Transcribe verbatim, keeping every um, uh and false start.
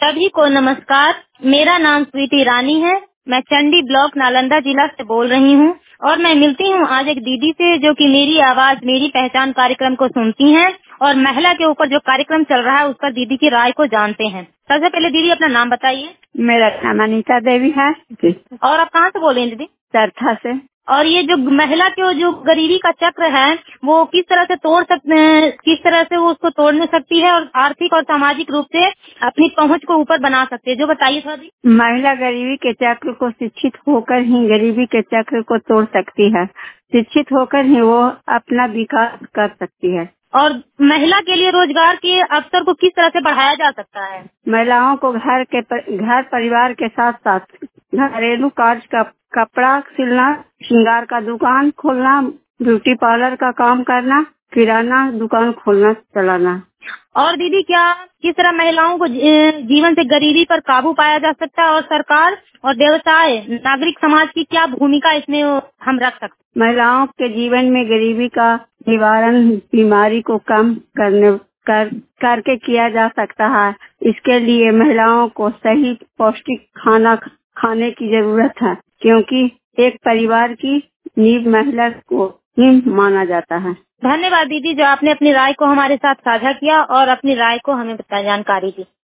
सभी को नमस्कार। मेरा नाम स्वीटी रानी है। मैं चंडी ब्लॉक नालंदा जिला से बोल रही हूँ और मैं मिलती हूँ आज एक दीदी से जो कि मेरी आवाज मेरी पहचान कार्यक्रम को सुनती हैं और महिला के ऊपर जो कार्यक्रम चल रहा है उस पर दीदी की राय को जानते हैं। सबसे पहले दीदी अपना नाम बताइए। मेरा नाम अनीता देवी है जी। और आप कहाँ से बोल रही हैं दीदी? चरथा से। और ये जो महिला के जो गरीबी का चक्र है वो किस तरह से तोड़ सकते हैं, किस तरह से वो उसको तोड़ने सकती है और आर्थिक और सामाजिक रूप से अपनी पहुंच को ऊपर बना सकती है, जो बताइए थोड़ा दी। महिला गरीबी के चक्र को शिक्षित होकर ही गरीबी के चक्र को तोड़ सकती है। शिक्षित होकर ही वो अपना विकास कर सकती है। और महिला के लिए रोजगार के अवसर को किस तरह से बढ़ाया जा सकता है? महिलाओं को घर के पर, घर परिवार के साथ साथ घरेलू कार्य का कपड़ा सिलना, श्रृंगार का दुकान खोलना, ब्यूटी पार्लर का काम करना, किराना दुकान खोलना चलाना। और दीदी क्या किस तरह महिलाओं को जीवन से गरीबी पर काबू पाया जा सकता है और सरकार और व्यवसाय नागरिक समाज की क्या भूमिका इसमें हम रख सकते हैं? महिलाओं के जीवन में गरीबी का निवारण बीमारी को कम करने कर करके किया जा सकता है। इसके लिए महिलाओं को सही पौष्टिक खाना खाने की जरूरत है, क्योंकि एक परिवार की नींव महिला को ही माना जाता है। धन्यवाद दीदी जो आपने अपनी राय को हमारे साथ साझा किया और अपनी राय को हमें जानकारी दी।